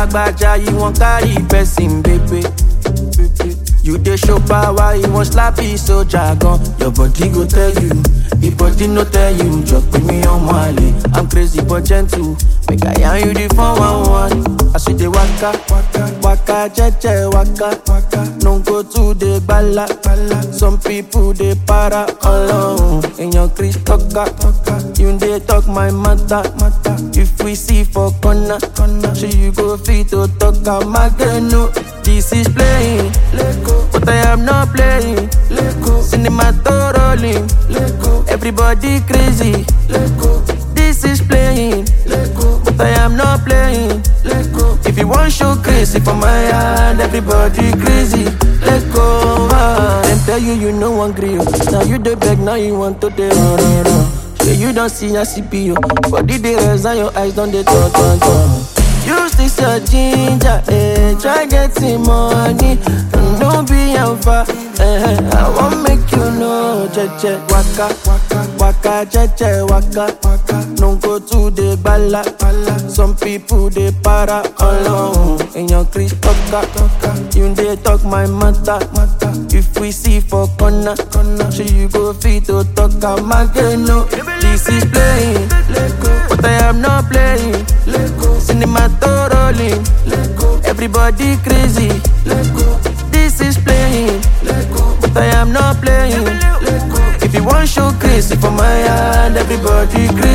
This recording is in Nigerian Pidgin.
lagbaja, you won't carry person, baby. You dey show power, you want slappy so jargon. Your body go tell you, your body no tell you. Just put me on Mali, I'm crazy but gentle. Make I yarn you the 411. I see the waka, waka, jeje, waka. No go to the bala. Some people they para alone. In your Chris talker, you they talk my matter. If we see for corner, so you go fit to talk a mageno. This is playing, but I am not playing. Cinema to rolling, everybody crazy. This is playing, but I am not playing. If you want show crazy for my hand, everybody crazy. Let go. Them tell you you no one grill. Now you the beg, now you want to the run. Yeah, you don't see a CPU, body the rest and your eyes don't they turn. Use this your ginger, try getting money. Don't be alpha, I won't make you know. Jeje, waka, jeje, waka. No go to the bala. Some people they para alone. In your Chris talker, you they talk my matter. If we see for corner, so you go fit to talk a mageno. This is playing, but I am not playing. Cinema to rolling, everybody crazy. This is playing, but I am not playing. If you want show crazy for my hand, everybody crazy.